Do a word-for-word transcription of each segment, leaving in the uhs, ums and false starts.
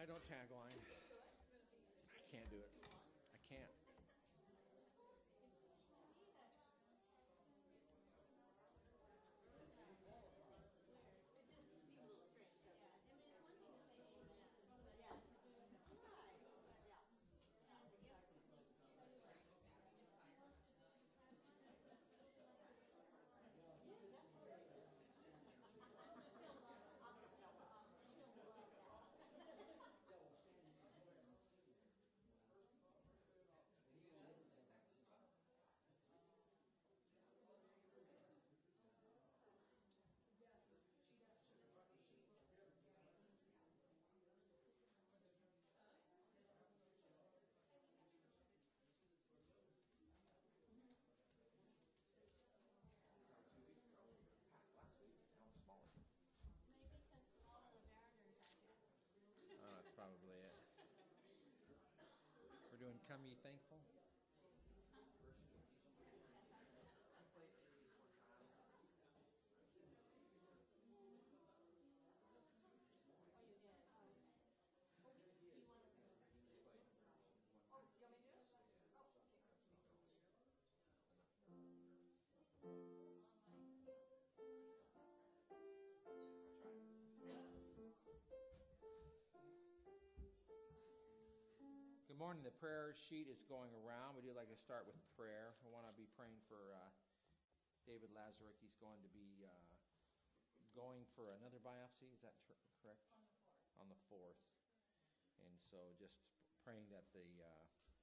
I don't tagline. I can't do it. I can't. Oh, that's probably it. We're doing Come Ye Thankful. Good morning. The prayer sheet is going around. We do like to start with prayer. I want to be praying for uh, David Lazaruk. He's going to be uh, going for another biopsy. Is that tr- correct? On the fourth. On the fourth. And so just praying that the, uh,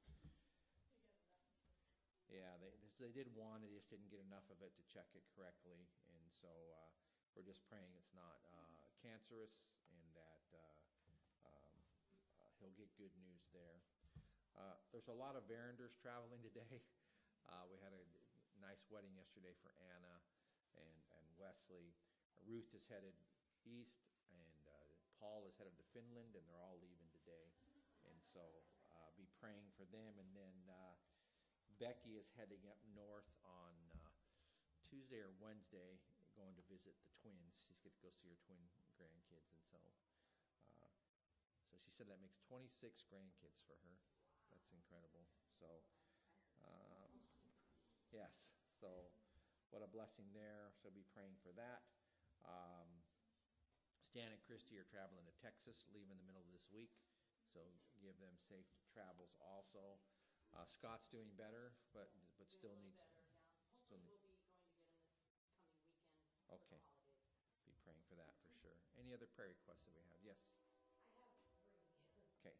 yeah, they they did one. They just didn't get enough of it to check it correctly. And so uh, we're just praying it's not uh, cancerous and that uh, um, uh, he'll get good news there. Uh, there's a lot of Veranders traveling today. Uh, we had a nice wedding yesterday for Anna and, and Wesley. Ruth is headed east, and uh, Paul is headed to Finland, and they're all leaving today. And so uh, be praying for them. And then uh, Becky is heading up north on uh, Tuesday or Wednesday, going to visit the twins. She's going to go see her twin grandkids. And so, uh, so she said that makes twenty-six grandkids for her. That's incredible. So, uh, yes. So, what a blessing there. So, be praying for that. Um, Stan and Christy are traveling to Texas, leaving the middle of this week. So, give them safe travels also. Uh, Scott's doing better, but but still needs. Still need, okay. Be praying for that for sure. Any other prayer requests that we have? Yes. Okay.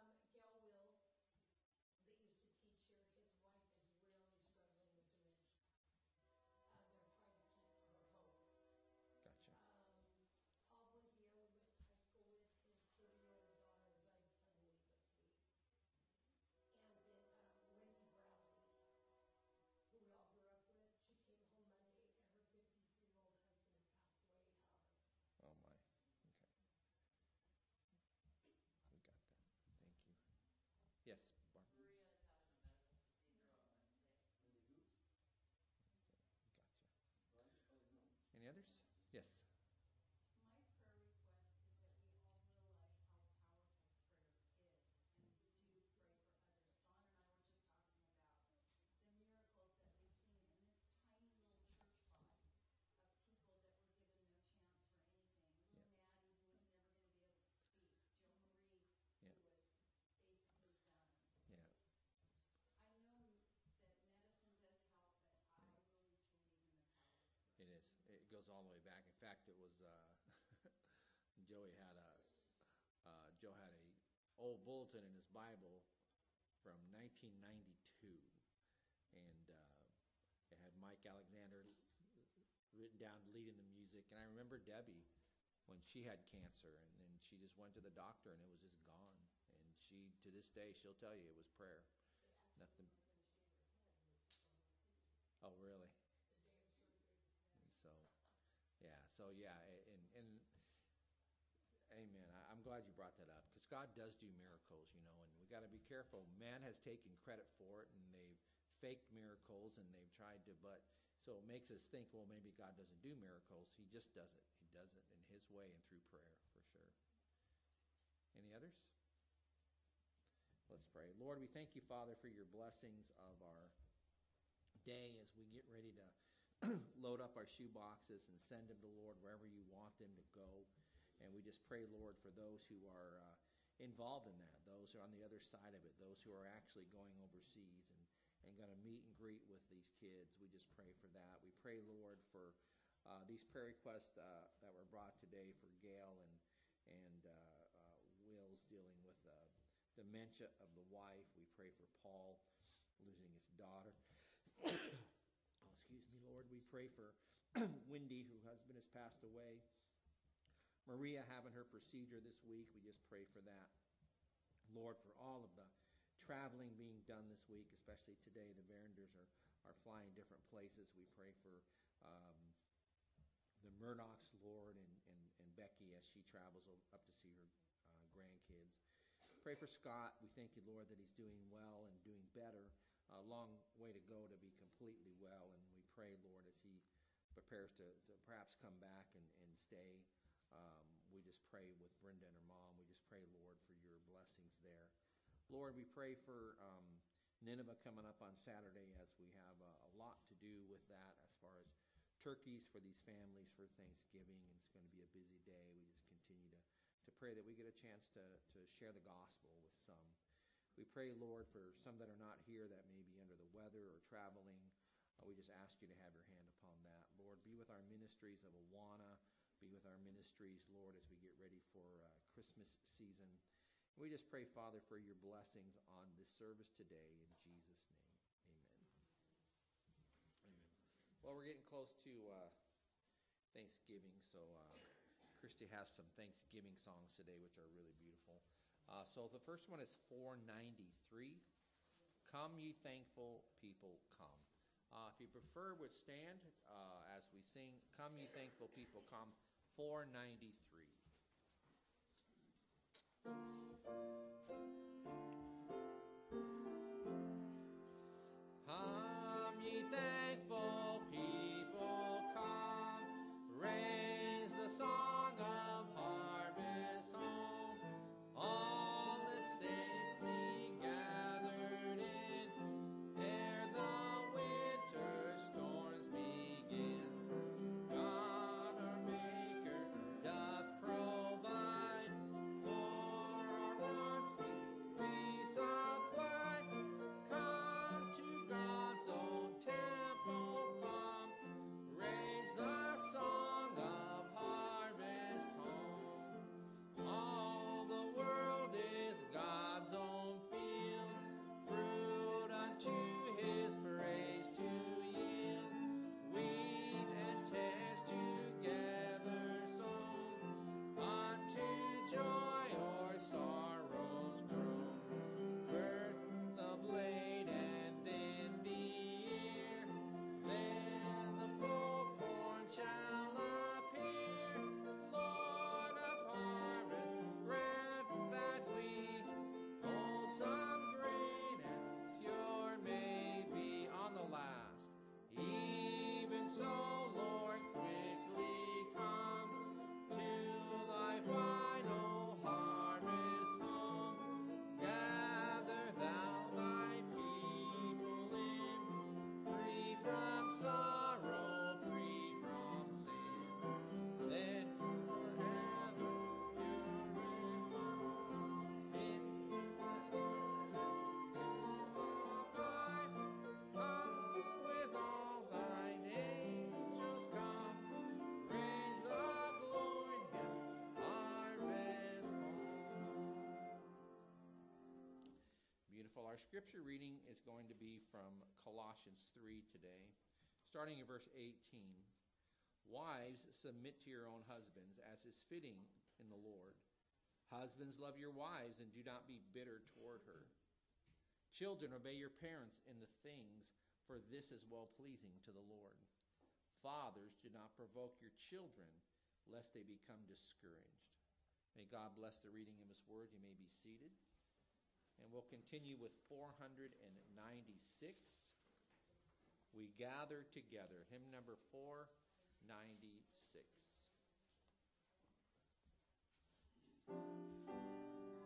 Oh, my. Okay. We got that. Thank you. Yes, Barb. Maria is having a medical procedure on Wednesday. Gotcha. Any others? Yes. My prayer request is that we all realize how powerful prayer is, and we do pray for others. Dawn and I were just talking about the miracles that we've seen in this tiny little church body of people that were given no chance for anything. Little Yeah. Maddie, who was never going to be able to speak. Jill Marie, Yeah. who was basically done. Yeah. It's, I know that medicine does help, but I really believe in the power of prayer. It is. It goes all the way back. In fact, it was uh, Joey had a uh, Joe had a old bulletin in his Bible from nineteen ninety-two, and uh, it had Mike Alexander written down leading the music. And I remember Debbie when she had cancer, and, and she just went to the doctor, and it was just gone. And she, to this day, she'll tell you it was prayer. Nothing. Oh, really? And so, yeah. So, yeah. And, and amen. I, I'm glad you brought that up, because God does do miracles, you know, and we got to be careful. Man has taken credit for it, and they've faked miracles, and they've tried to, but so it makes us think, well, maybe God doesn't do miracles. He just does it. He does it in His way and through prayer, for sure. Any others? Let's pray. Lord, we thank you, Father, for your blessings of our day as we get ready to load up our shoe boxes and send them to, Lord, wherever you want them to go. And we just pray, Lord, for those who are uh, involved in that, those who are on the other side of it, those who are actually going overseas and, and going to meet and greet with these kids. We just pray for that. We pray, Lord, for uh, these prayer requests uh, that were brought today for Gail and, and uh, uh, Will's dealing with uh, dementia of the wife. We pray for Paul losing his daughter. Oh, excuse me, Lord. We pray for Wendy, whose husband has passed away. Maria having her procedure this week. We just pray for that. Lord, for all of the traveling being done this week, especially today, the Verenders are, are flying different places. We pray for um, the Murdochs, Lord, and, and, and Becky as she travels up to see her uh, grandkids. Pray for Scott. We thank you, Lord, that he's doing well and doing better. A long way to go to be completely well, and we pray, Lord, as he prepares to, to perhaps come back and, and stay. Um, we just pray with Brenda and her mom. We just pray, Lord, for your blessings there. Lord, we pray for um, Nineveh coming up on Saturday, as we have a, a lot to do with that as far as turkeys for these families for Thanksgiving. And it's going to be a busy day. We just continue to, to pray that we get a chance to, to share the gospel with some. We pray, Lord, for some that are not here that may be under the weather or traveling. Uh, we just ask you to have your hand upon that. Lord, be with our ministries of Awana. Be with our ministries, Lord, as we get ready for uh, Christmas season. We just pray, Father, for your blessings on this service today. In Jesus' name, amen. Amen. Well, we're getting close to uh, Thanksgiving, so uh, Christy has some Thanksgiving songs today, which are really beautiful. Uh, so the first one is four ninety-three. Come, ye thankful people, come. Uh, if you prefer, would stand uh, as we sing, Come, ye thankful people, come, four ninety-three. Come, ye thankful people, come, raise the song of harvest home. All is safely gathered in, ere the winter storms begin. God our Maker doth provide, for our wants we supply. Come to God's own temple, come, raise the song of harvest home. All the world is God's own field, fruit unto his praise to yield. Wheat and tares together sown, unto joy or sorrows grown. First the blade and then the ear, then the full corn shall appear. Lord of harvest, grant that we wholesome grain and pure may be. On the last, even so, Lord, quickly come to thy final harvest home. Gather thou thy people in, free from sorrow, free from sin. Then forever purified in thy presence to abide. Come with all thine angels, come, raise the glorious harvest home. Beautiful. Our scripture reading is going to be from Colossians three today, starting in verse eighteen. Wives, submit to your own husbands, as is fitting in the Lord. Husbands, love your wives, and do not be bitter toward her. Children, obey your parents in the things, for this is well-pleasing to the Lord. Fathers, do not provoke your children, lest they become discouraged. May God bless the reading of his word. You may be seated. And we'll continue with four ninety-six. We gather together. Hymn number four ninety-six.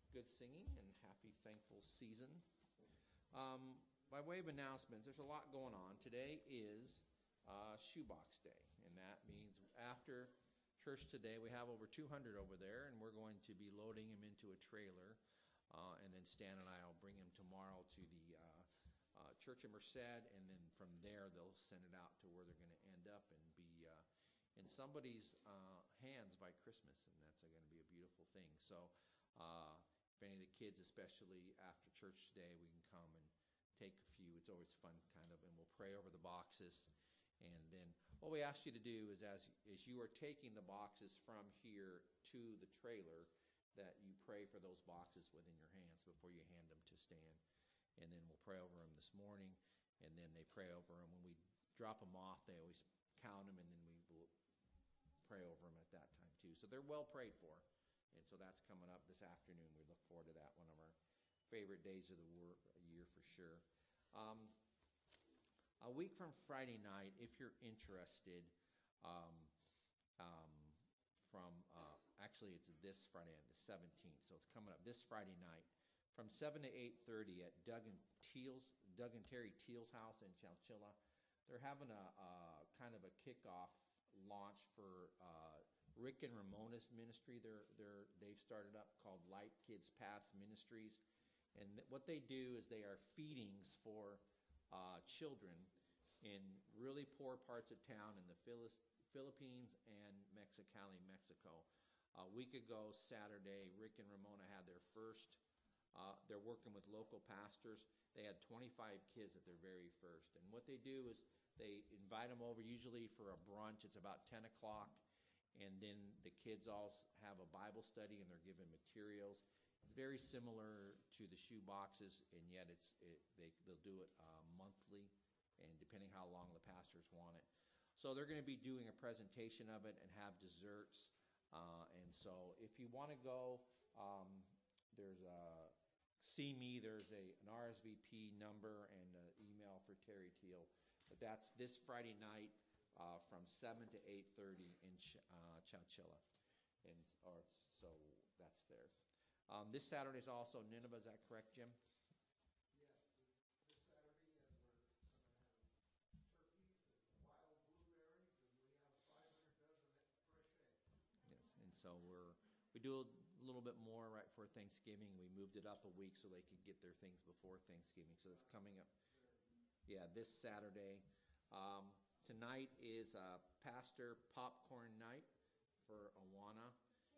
good singing and happy, thankful season. Um, by way of announcements, there's a lot going on. Today is uh, Shoebox Day, and that means after church today, we have over two hundred over there, and we're going to be loading them into a trailer, uh, and then Stan and I will bring them tomorrow to the uh, uh, church in Merced, and then from there they'll send it out to where they're going to end up and be uh, in somebody's uh, hands by Christmas, and that's going to be a beautiful thing. So uh, if any of the kids, especially after church today, we can come and take a few. It's always fun, kind of, and we'll pray over the boxes. And then what we ask you to do is as, as you are taking the boxes from here to the trailer, that you pray for those boxes within your hands before you hand them to Stan. And then we'll pray over them this morning, and then they pray over them. When we drop them off, they always count them, and then we will pray over them at that time too. So they're well prayed for. And so that's coming up this afternoon. We look forward to that, one of our favorite days of the year for sure. Um, A week from Friday night, if you're interested, um, um, from, uh, actually it's this Friday, the seventeenth, so it's coming up this Friday night, from seven to eight thirty at Doug and Teal's, Doug and Terry Teal's house in Chowchilla. They're having a, a kind of a kickoff launch for uh, Rick and Ramona's ministry. They're, they're, they've started up called Light Kids Paths Ministries. And th- what they do is they are feedings for Uh, children in really poor parts of town in the Phil- Philippines and Mexicali, Mexico. A week ago, Saturday, Rick and Ramona had their first, uh, they're working with local pastors. They had twenty-five kids at their very first. And what they do is they invite them over usually for a brunch. It's about ten o'clock. And then the kids all have a Bible study and they're given materials. It's very similar to the shoe boxes, and yet it's it, they, they'll do it uh, monthly, and depending how long the pastors want it. So they're going to be doing a presentation of it and have desserts. Uh, and so if you want to go, um, there's a see me, there's a, an R S V P number and an email for Terry Teal. But that's this Friday night uh, from seven to eight thirty in Ch- uh, Chowchilla. And or, so that's there. Um, this Saturday is also Nineveh. Is that correct, Jim? Yes, this Saturday, and we're going to have turkeys and wild blueberries, and we have five hundred dozen fresh eggs. Yes, and so we're we do a little bit more right for Thanksgiving. We moved it up a week so they could get their things before Thanksgiving. So it's coming up. Yeah, this Saturday. Um, tonight is uh, Pastor Popcorn Night for Awana,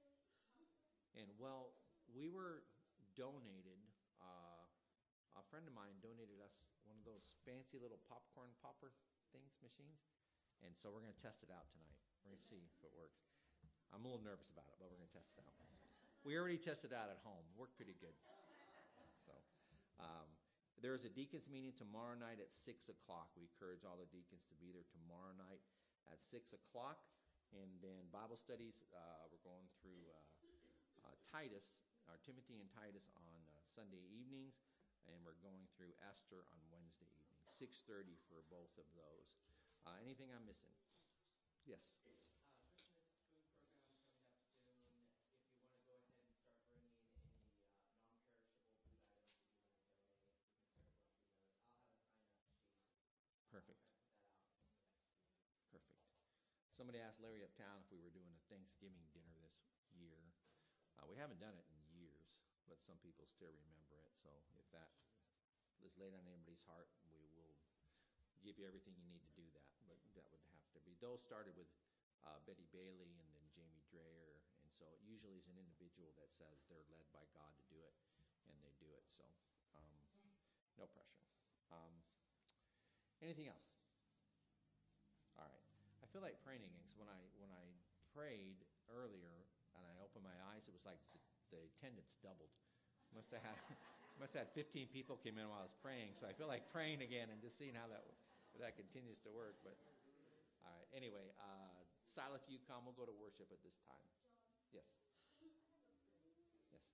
and well. We were donated, uh, a friend of mine donated us one of those fancy little popcorn popper things, machines. And so we're going to test it out tonight. We're going to see if it works. I'm a little nervous about it, but we're going to test it out. We already tested it out at home. Worked pretty good. So um, there is a deacons meeting tomorrow night at six o'clock. We encourage all the deacons to be there tomorrow night at six o'clock. And then Bible studies, uh, we're going through uh, uh, Titus, or Timothy and Titus on uh, Sunday evenings, and we're going through Esther on Wednesday evening, six thirty for both of those. Uh, anything I'm missing? Yes. Uh, Christmas food program coming up soon. If you want to go ahead and start bringing any uh, non-perishable food items that you want to donate, you can start collecting those. I'll have a sign-up sheet. Perfect. I'll try to put that out in the next few weeks. Perfect. Somebody asked Larry uptown if we were doing a Thanksgiving dinner this year. Uh, we haven't done it in years, but some people still remember it. So if that is laid on anybody's heart, we will give you everything you need to do that. But that would have to be. Those started with uh, Betty Bailey and then Jamie Dreyer. And so it usually is an individual that says they're led by God to do it, and they do it. So um, no pressure. Um, anything else? All right. I feel like praying again, because when I, when I prayed earlier, and I opened my eyes, it was like the, the attendance doubled. Must have had, must have had fifteen people came in while I was praying, so I feel like praying again and just seeing how that if that continues to work. But all right, anyway, uh, Sila, if you come, we'll go to worship at this time. Yes. Yes.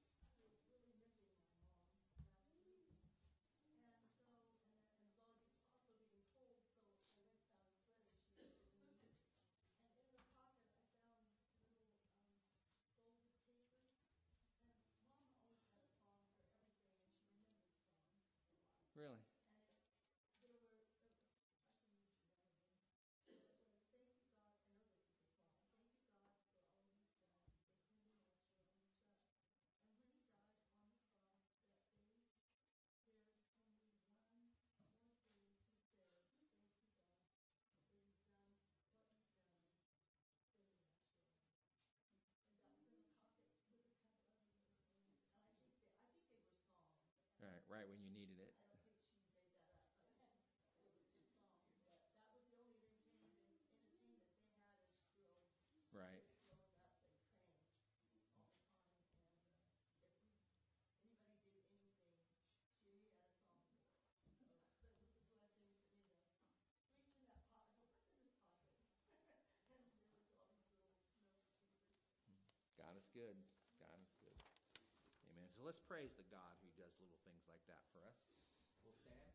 right when you needed it. I think she made that up. It was just song, but that was the only entertainment entertainment they had as girls. Right. Growing up and praying all the time. And uh, if we anybody did anything, she had a song for it. So that was a blessing for me to reach in that pocket. What's in this pocket? And there was all these little note papers. God is good. God is good. Amen. So let's praise the God who does little things like that for us. We'll stand.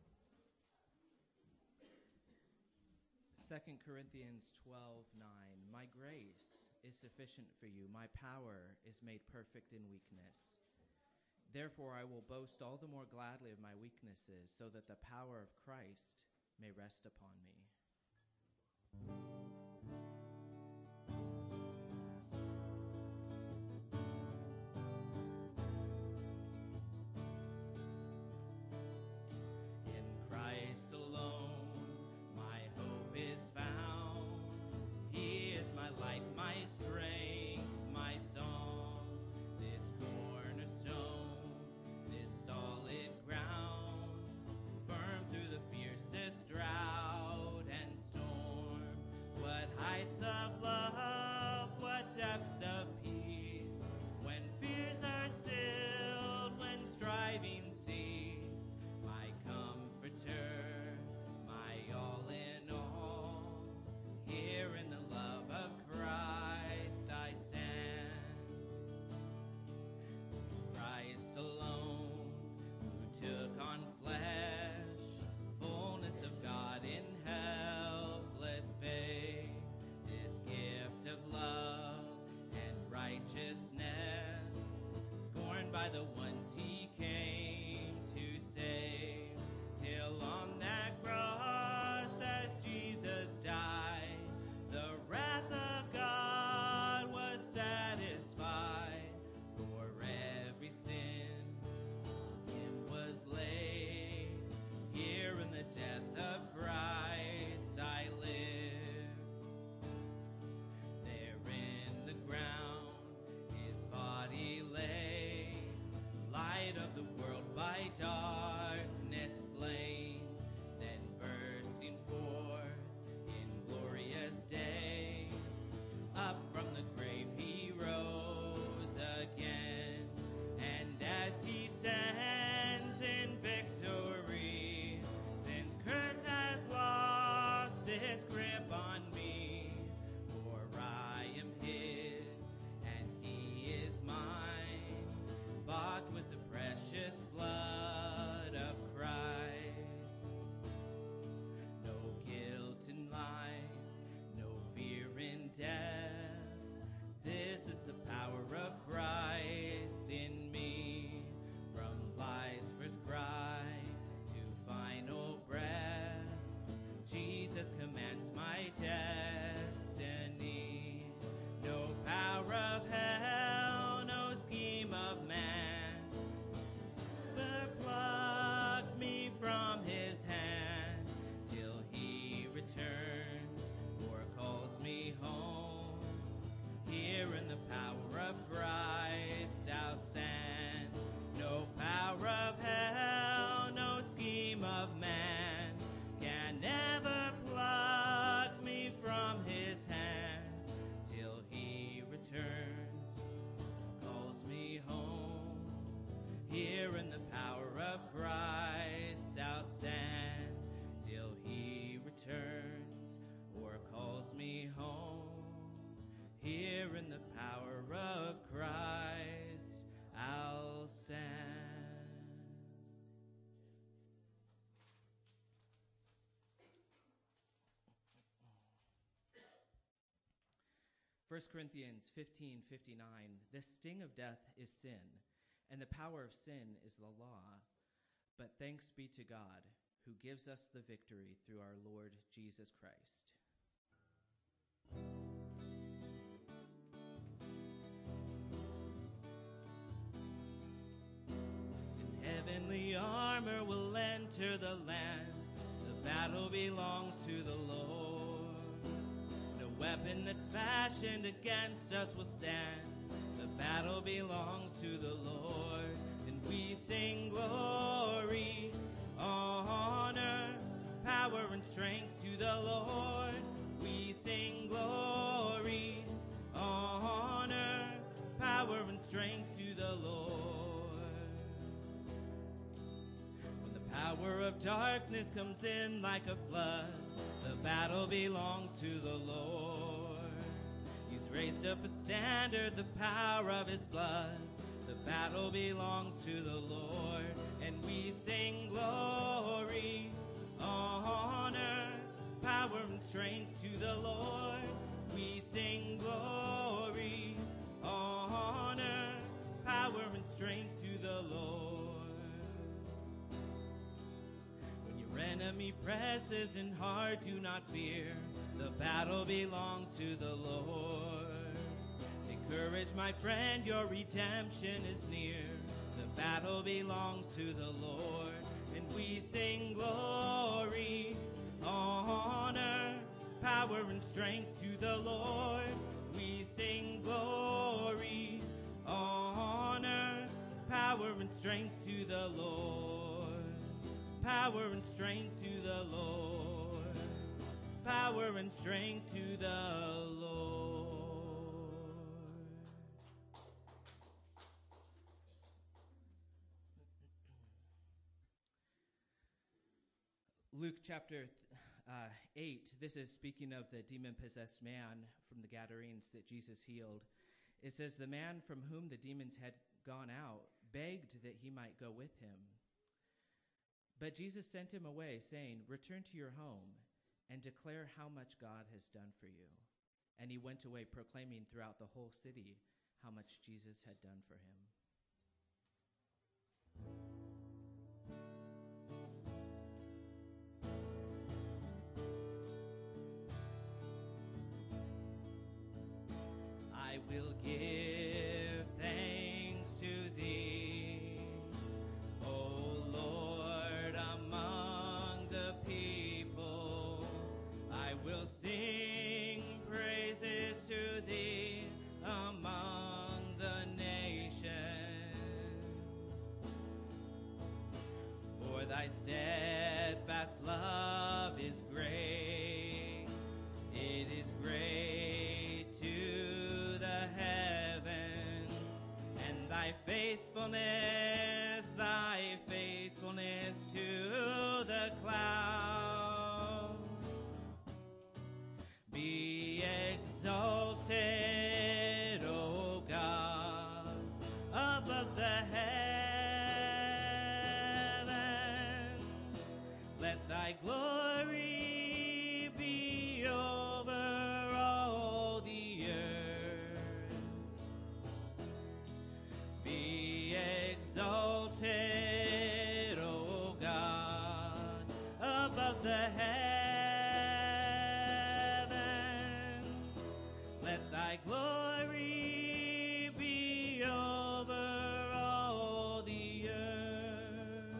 Second Corinthians twelve nine. My grace is sufficient for you. My power is made perfect in weakness. Therefore, I will boast all the more gladly of my weaknesses, so that the power of Christ may rest upon me. In Christ alone, my hope is found. He is my light, my strength, my song. This cornerstone, this solid ground, firm through the fiercest drought and storm. What heights of love, what depths of peace, when fears are stilled, when striving cease. My comforter, my all in all, here in the love of Christ I stand. Christ alone, who took on flesh, fullness of God in helpless faith, this gift of love and righteousness, scorned by the ones he came to save, till on that cross as Jesus died, the wrath of God was satisfied. For every sin him was laid, here in the death of Christ I live. There in the ground his body lay, light of the world by darkness slain, then bursting forth in glorious day, up from the grave he rose again. And as he stands in victory, sin's curse has lost its grip on me. For I am his, and he is mine, bought with the precious blood of Christ. No guilt in life, no fear in death. This is the power of Christ in me. From life's first cry to final breath, Jesus commands my destiny. No power of hell, no scheme of man, ever plucked me from his hand, till he returns or calls me home. Here in the power of Christ I'll stand. No power of hell, no scheme of man can ever pluck me from his hand, till he returns, calls me home. Here in the power of Christ I'll stand, till he returns or calls me home. Here in the power of Christ I'll stand. First Corinthians fifteen fifty-nine. The sting of death is sin, and the power of sin is the law. But thanks be to God, who gives us the victory through our Lord Jesus Christ. In heavenly armor will enter the land. The battle belongs to the Lord. No weapon that's fashioned against us will stand. The battle belongs to the Lord. And we sing glory. power of darkness comes in like a flood. The battle belongs to the Lord. He's raised up a standard, the power of his blood. The battle belongs to the Lord. And we sing glory, honor, power and strength to the Lord. We sing glory, honor, power and strength to the Lord. When your enemy presses in hard, do not fear. The battle belongs to the Lord. Take courage, my friend, your redemption is near. The battle belongs to the Lord. And we sing glory, honor, power and strength to the Lord. We sing glory, honor, power and strength to the Lord. Power and strength to the Lord. Power and strength to the Lord. Luke chapter uh, eight, this is speaking of the demon-possessed man from the Gadarenes that Jesus healed. It says, the man from whom the demons had gone out begged that he might go with him. But Jesus sent him away, saying, return to your home and declare how much God has done for you. And he went away proclaiming throughout the whole city how much Jesus had done for him. I will give thanks to thee, O Lord, among the people. I will sing praises to thee among the nations. For thy steadfast love is great, it is great to the heavens, and thy faithfulness, thy faithfulness to the clouds. Be exalted, O God, above the heavens. Let thy glory be over all the earth. Be exalted, O God, above the heavens. Let thy glory be over all the earth.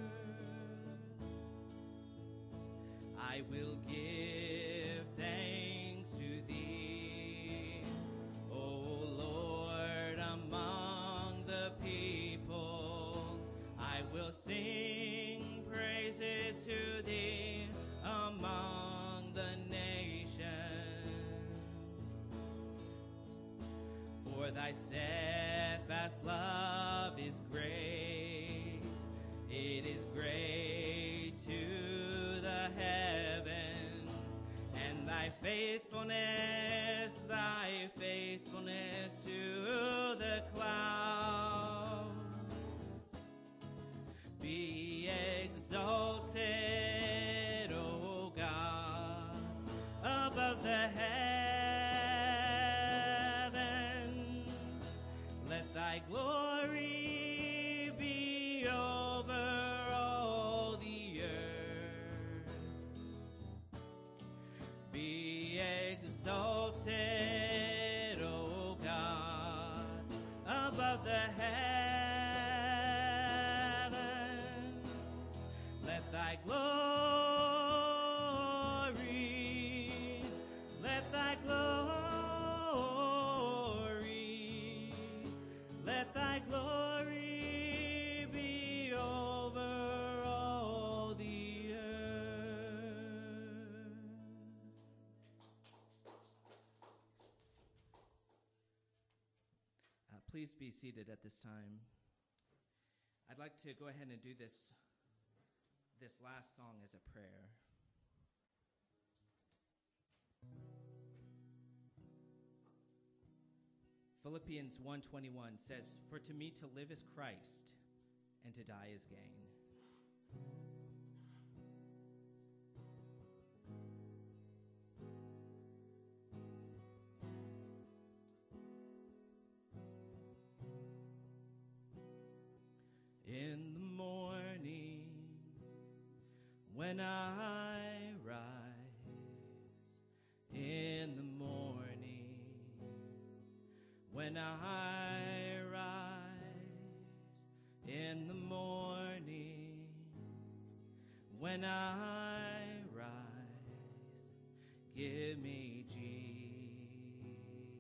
I will give thanks to thee, O Lord, among the people. I will sing praises to thee among the nations. For thy steadfast love is great, it is great to the heavens, and thy faithfulness, thy faithfulness to the clouds. Be exalted, O God, above the heavens. Let thy glory be over all the earth. Be exalted, O God, above the heavens. Let thy glory, let thy glory, let thy glory be over all the earth. Uh, please be seated at this time. I'd like to go ahead and do this this last song as a prayer. Philippians one twenty-one says, "For to me to live is Christ, and to die is gain." In the morning, when I rise, in the morning, when I rise, in the morning, when I rise, give me Jesus,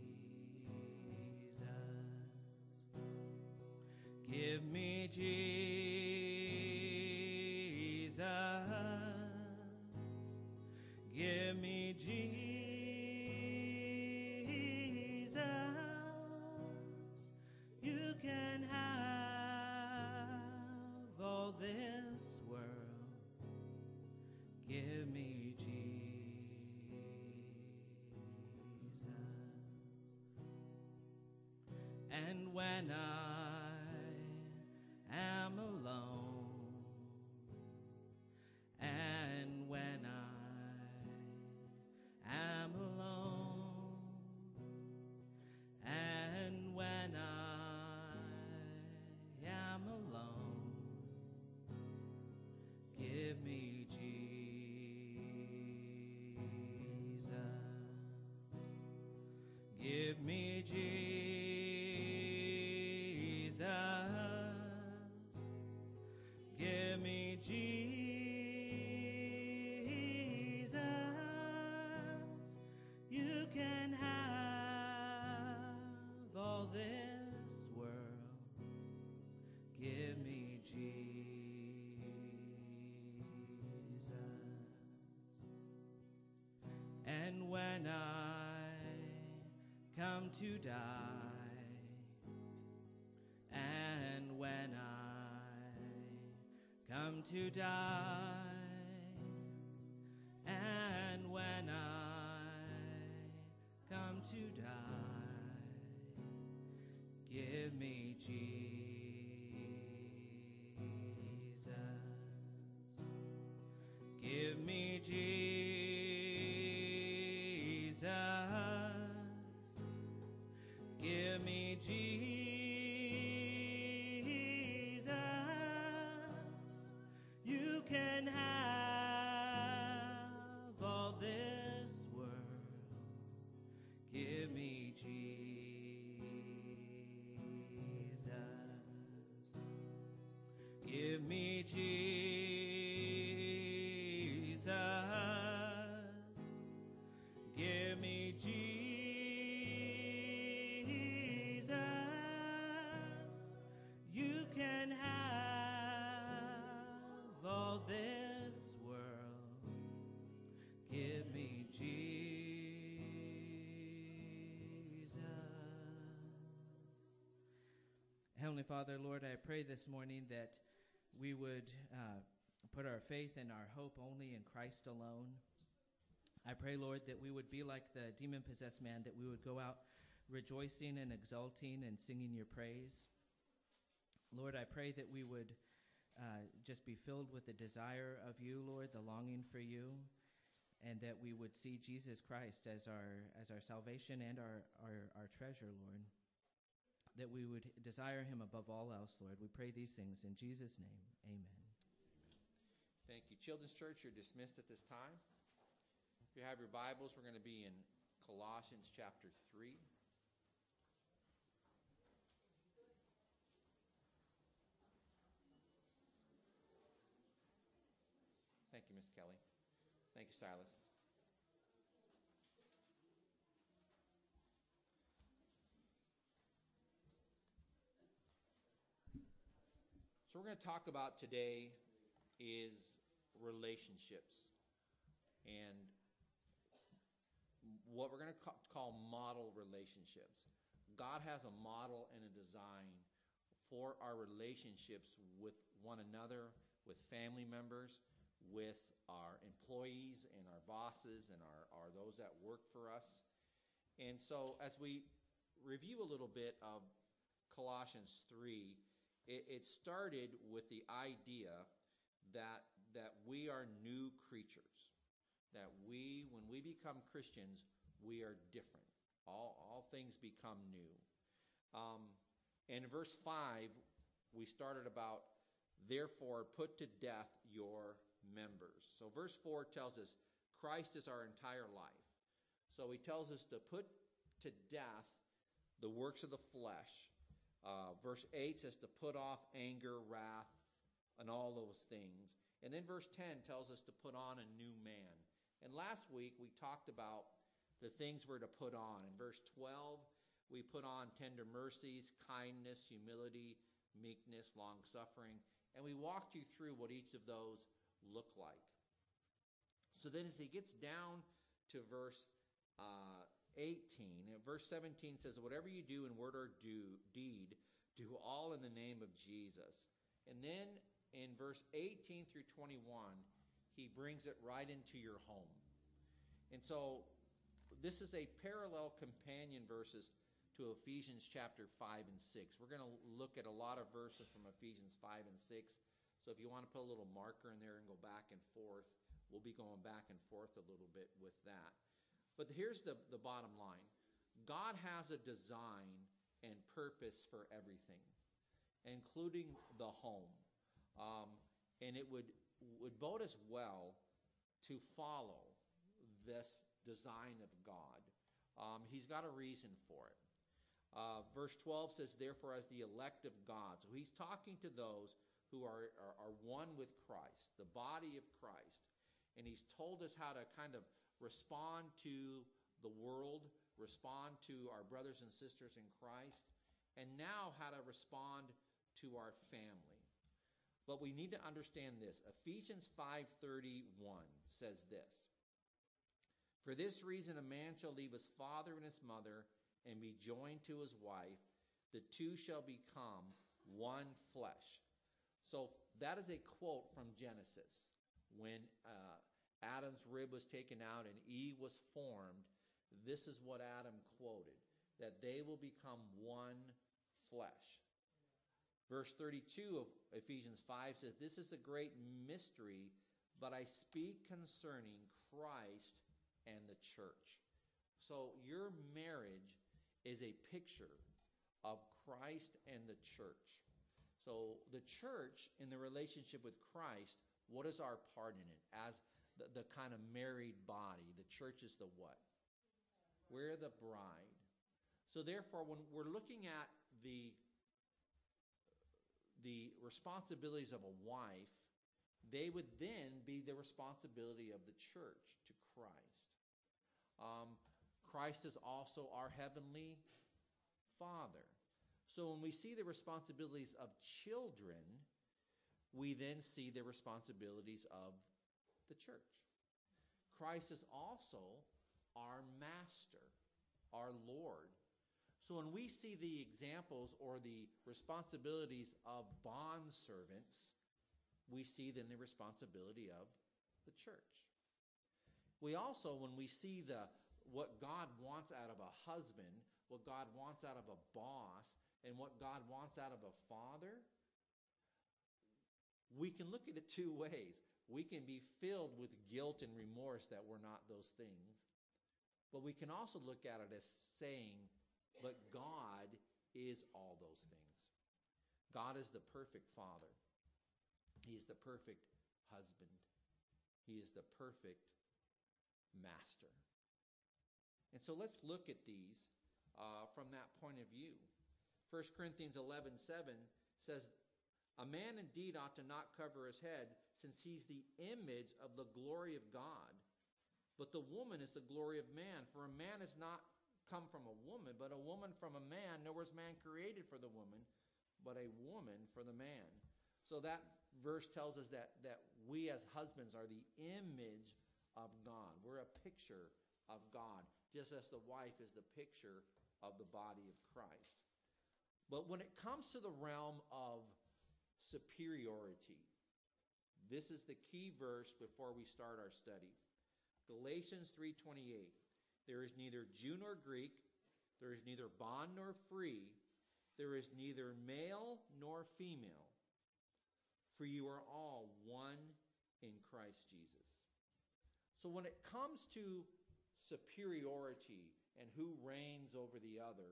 give me Jesus, give me Jesus. You can have all this world. Give me Jesus. And when I am alone, and when I am alone, and when I am alone, give me Jesus, give me Jesus, give me Jesus. You can have all this world. Give me Jesus. And when I come to die, and when I come to die, and when I come to die, give me Jesus, give me Jesus, give me Jesus. You can have all this world. Give me Jesus. Give me Jesus. Give me Jesus. You can have all this world. Give me Jesus. Heavenly Father, Lord, I pray this morning that we would uh, put our faith and our hope only in Christ alone. I pray, Lord, that we would be like the demon-possessed man, that we would go out rejoicing and exulting and singing your praise. Lord, I pray that we would uh, just be filled with the desire of you, Lord, the longing for you, and that we would see Jesus Christ as our as our salvation and our, our, our treasure, Lord, that we would desire him above all else, Lord. We pray these things in Jesus' name. Amen. Thank you. Children's Church, you're dismissed at this time. If you have your Bibles, we're going to be in Colossians chapter three. Thank you, Miss Kelly. Thank you, Silas. So we're going to talk about today is relationships, and what we're going to call model relationships. God has a model and a design for our relationships with one another, with family members, with our employees and our bosses and our, our those that work for us. And so as we review a little bit of Colossians three, it, it started with the idea that, that we are new creatures, that we, when we become Christians, we are different. All, all things become new. Um, and in verse five, we started about, therefore, put to death your members. So verse four tells us Christ is our entire life. So he tells us to put to death the works of the flesh. Uh, verse eight says to put off anger, wrath, and all those things. And then verse ten tells us to put on a new man. And last week we talked about the things we're to put on. In verse twelve, we put on tender mercies, kindness, humility, meekness, long-suffering. And we walked you through what each of those look like. So then as he gets down to verse uh, eighteen, verse seventeen says, whatever you do in word or do, deed, do all in the name of Jesus. And then in verse eighteen through twenty-one, he brings it right into your home. And so this is a parallel companion verses to Ephesians chapter five and six. We're going to look at a lot of verses from Ephesians five and six. So if you want to put a little marker in there and go back and forth, we'll be going back and forth a little bit with that. But here's the, the bottom line. God has a design and purpose for everything, including the home. Um, and it would, would bode us well to follow this design of God. Um, he's got a reason for it. Uh, verse twelve says, therefore, as the elect of God. So he's talking to those who are, are, are one with Christ, the body of Christ. And he's told us how to kind of respond to the world, respond to our brothers and sisters in Christ, and now how to respond to our family. But we need to understand this. Ephesians five thirty-one says this. For this reason a man shall leave his father and his mother and be joined to his wife. The two shall become one flesh. So that is a quote from Genesis. When uh, Adam's rib was taken out and Eve was formed, this is what Adam quoted, that they will become one flesh. Verse thirty-two of Ephesians five says, this is a great mystery, but I speak concerning Christ and the church. So your marriage is a picture of Christ and the church. So the church in the relationship with Christ, what is our part in it? As the, the kind of married body, the church is the what? We're the bride. So therefore, when we're looking at the, the responsibilities of a wife, they would then be the responsibility of the church to Christ. Um, Christ is also our heavenly Father. So when we see the responsibilities of children, we then see the responsibilities of the church. Christ is also our master, our Lord. So when we see the examples or the responsibilities of bondservants, we see then the responsibility of the church. We also, when we see the what God wants out of a husband, what God wants out of a boss, and what God wants out of a father, we can look at it two ways. We can be filled with guilt and remorse that we're not those things. But we can also look at it as saying, but God is all those things. God is the perfect father. He is the perfect husband. He is the perfect master. And so let's look at these uh, from that point of view. First Corinthians eleven seven says, a man indeed ought to not cover his head, since he's the image of the glory of God. But the woman is the glory of man. For a man has not come from a woman, but a woman from a man. Nor was man created for the woman, but a woman for the man. So that verse tells us that, that we as husbands are the image of God. We're a picture of God, just as the wife is the picture of the body of Christ. But when it comes to the realm of superiority, this is the key verse before we start our study. Galatians three twenty-eight. There is neither Jew nor Greek, there is neither bond nor free, there is neither male nor female, for you are all one in Christ Jesus. So when it comes to superiority and who reigns over the other,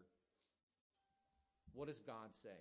what does God say?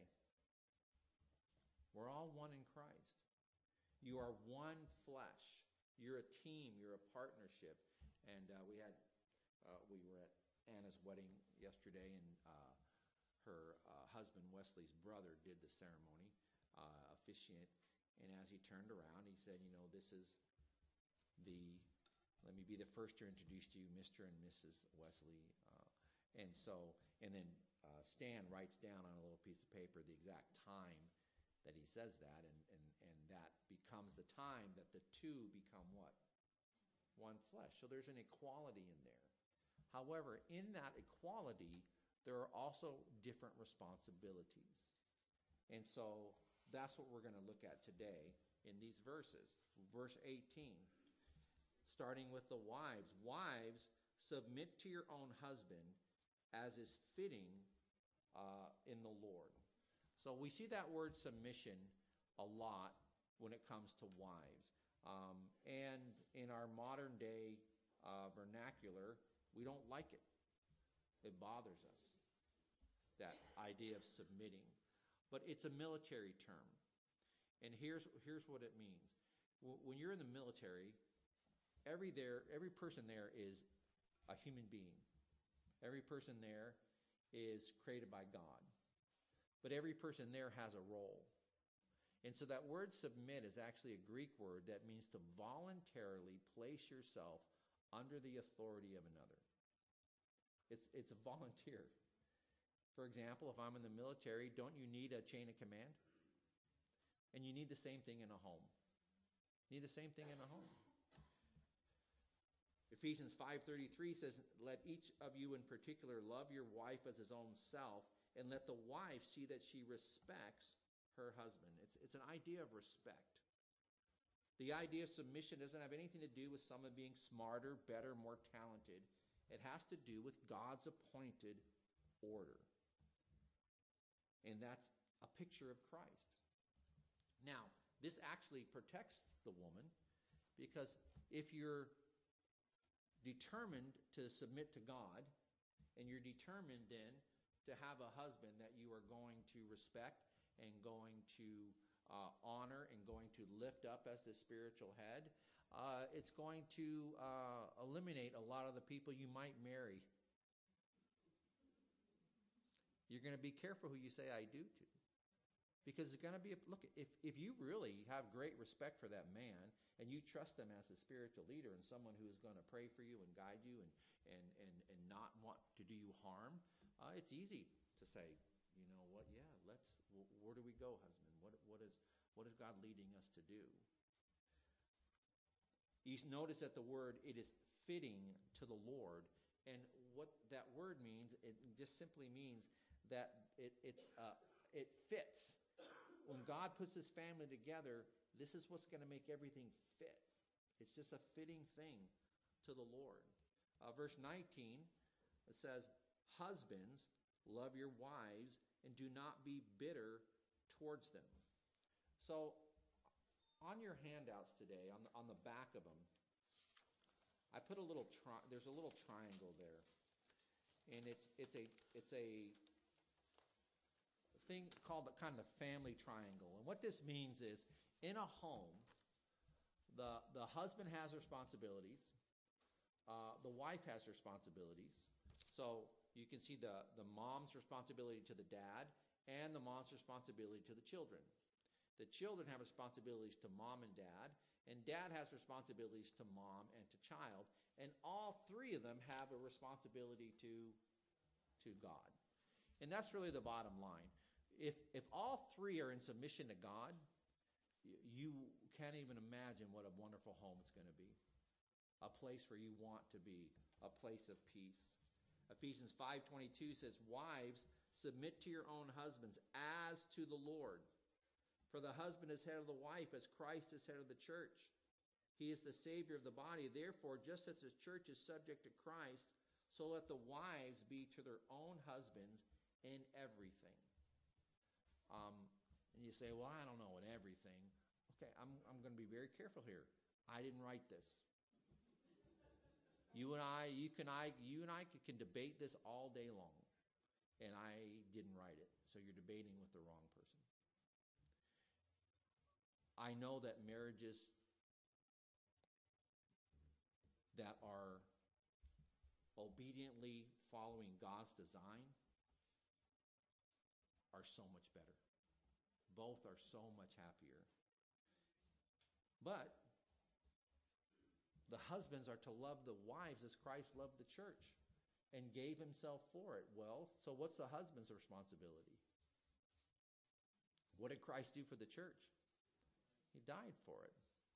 We're all one in Christ. You are one flesh. You're a team. You're a partnership. And uh, we had, uh, we were at Anna's wedding yesterday, and uh, her uh, husband, Wesley's brother, did the ceremony, uh, officiant. And as he turned around, he said, you know, this is the, let me be the first to introduce to you Mister and Missus Wesley. Uh, and so, and then uh, Stan writes down on a little piece of paper the exact time that he says that, and, and, and that becomes the time that the two become what? One flesh. So there's an equality in there. However, in that equality, there are also different responsibilities. And so that's what we're going to look at today in these verses. Verse eighteen, starting with the wives. Wives, submit to your own husband as is fitting uh, in the Lord. So we see that word submission a lot when it comes to wives. Um, and in our modern day uh, vernacular, we don't like it. It bothers us, that idea of submitting. But it's a military term. And here's, here's what it means. When you're in the military, every, there, every person there is a human being. Every person there is created by God. But every person there has a role. And so that word submit is actually a Greek word that means to voluntarily place yourself under the authority of another. It's, it's a volunteer. For example, if I'm in the military, don't you need a chain of command? And you need the same thing in a home. You need the same thing in a home. Ephesians five thirty-three says, let each of you in particular love your wife as his own self, and let the wife see that she respects her husband. It's, it's an idea of respect. The idea of submission doesn't have anything to do with someone being smarter, better, more talented. It has to do with God's appointed order. And that's a picture of Christ. Now, this actually protects the woman, because if you're determined to submit to God, and you're determined then to have a husband that you are going to respect and going to uh, honor and going to lift up as the spiritual head, uh, it's going to uh, eliminate a lot of the people you might marry. You're going to be careful who you say I do to. Because it's going to be, a, look, if, if you really have great respect for that man and you trust them as a spiritual leader and someone who is going to pray for you and guide you and, and, and, and not want to do you harm, uh, it's easy to say, you know what, yeah, let's, w- where do we go, husband? What, what, is, what is God leading us to do? You notice that the word, it is fitting to the Lord. And what that word means, it just simply means that it, it's, uh, it fits. When God puts his family together, this is what's going to make everything fit. It's just a fitting thing to the Lord. Uh, verse nineteen, it says, husbands, love your wives and do not be bitter towards them. So on your handouts today, on the, on the back of them, I put a little, tri- there's a little triangle there. And it's, it's a, it's a, thing called the kind of family triangle. And what this means is, in a home, the, the husband has responsibilities, uh, the wife has responsibilities. So you can see the, the mom's responsibility to the dad and the mom's responsibility to the children. The children have responsibilities to mom and dad, and dad has responsibilities to mom and to child, and all three of them have a responsibility to, to God. And that's really the bottom line. If if all three are in submission to God, you can't even imagine what a wonderful home it's going to be. A place where you want to be, a place of peace. Ephesians five twenty-two says, wives, submit to your own husbands as to the Lord. For the husband is head of the wife, as Christ is head of the church. He is the Savior of the body. Therefore, just as the church is subject to Christ, so let the wives be to their own husbands in everything. Um, and you say, well, I don't know, in everything. Okay, I'm, I'm going to be very careful here. I didn't write this. You and I, you can I, you and I can debate this all day long, and I didn't write it. So you're debating with the wrong person. I know that marriages that are obediently following God's design are so much better. Both are so much happier. But the husbands are to love the wives as Christ loved the church and gave himself for it. Well, so what's the husband's responsibility? What did Christ do for the church? He died for it.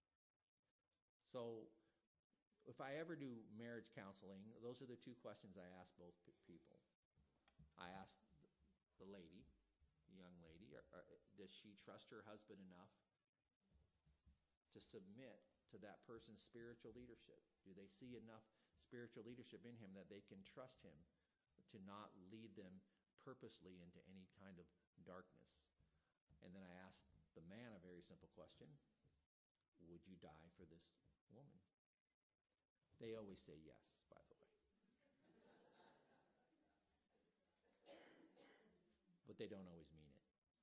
So if I ever do marriage counseling, those are the two questions I ask both p- people. I ask the lady, the young lady, or, or, does she trust her husband enough to submit to that person's spiritual leadership? Do they see enough spiritual leadership in him that they can trust him to not lead them purposely into any kind of darkness? And then I ask the man a very simple question. Would you die for this woman? They always say yes, by the way. But they don't always mean it.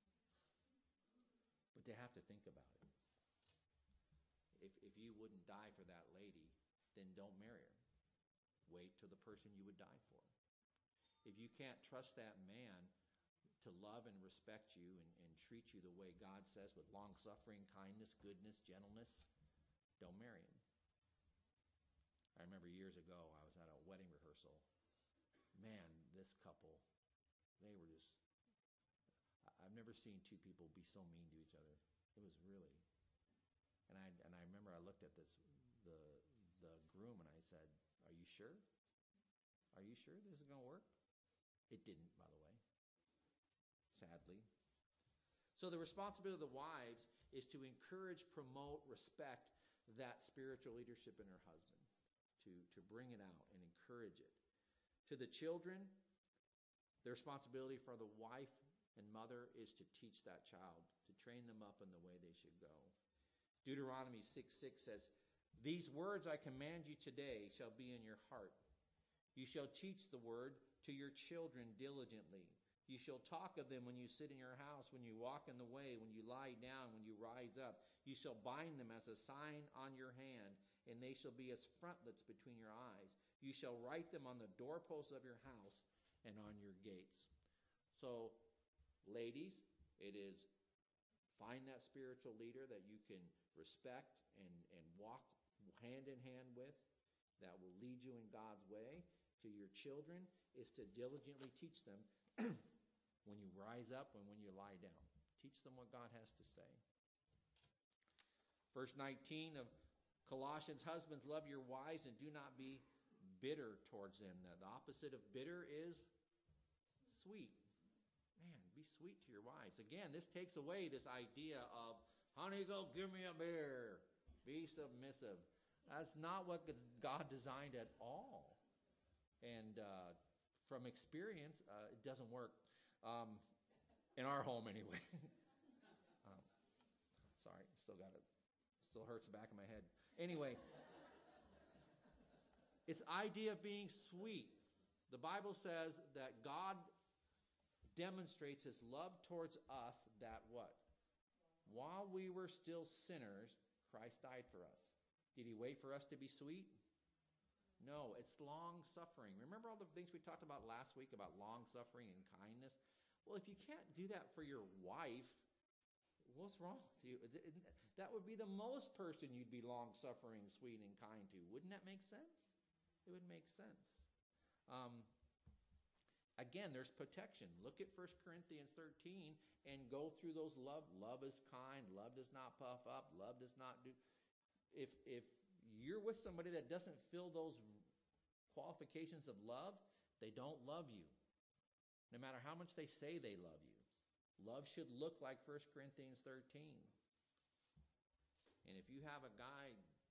But they have to think about it. If if you wouldn't die for that lady, then don't marry her. Wait till the person you would die for. If you can't trust that man to love and respect you and, and treat you the way God says, with long-suffering, kindness, goodness, gentleness, don't marry him. I remember years ago, I was at a wedding rehearsal. Man, this couple, they were just, I've never seen two people be so mean to each other. It was really, and I and I remember I looked at this, the the groom, and I said, are you sure? Are you sure this is going to work? It didn't, by the way, sadly. So the responsibility of the wives is to encourage, promote, respect that spiritual leadership in her husband, to, to bring it out and encourage it. To the children, the responsibility for the wife and mother is to teach that child, to train them up in the way they should go. Deuteronomy six six says, these words I command you today shall be in your heart. You shall teach the word to your children diligently. You shall talk of them when you sit in your house, when you walk in the way, when you lie down, when you rise up. You shall bind them as a sign on your hand, and they shall be as frontlets between your eyes. You shall write them on the doorposts of your house and on your gates. So, ladies, it is find that spiritual leader that you can respect and, and walk hand in hand with, that will lead you in God's way. To your children is to diligently teach them when you rise up and when you lie down. Teach them what God has to say. Verse nineteen of Colossians, husbands, love your wives and do not be bitter towards them. Now, the opposite of bitter is sweet. Man, be sweet to your wives. Again, this takes away this idea of, honey, go give me a beer. Be submissive. That's not what God designed at all. And uh, from experience, uh, it doesn't work. Um, in our home, anyway. um, sorry, still got it. Still hurts the back of my head. Anyway, it's idea of being sweet. The Bible says that God demonstrates his love towards us that what? While we were still sinners, Christ died for us. Did he wait for us to be sweet? No, it's long-suffering. Remember all the things we talked about last week about long-suffering and kindness? Well, if you can't do that for your wife, what's wrong with you? That would be the most person you'd be long-suffering, sweet, and kind to. Wouldn't that make sense? It would make sense. Um, again, there's protection. Look at First Corinthians thirteen and go through those love. Love is kind. Love does not puff up. Love does not do... If if you're with somebody that doesn't fill those qualifications of love, they don't love you, no matter how much they say they love you. Love should look like First Corinthians thirteen. And if you have a guy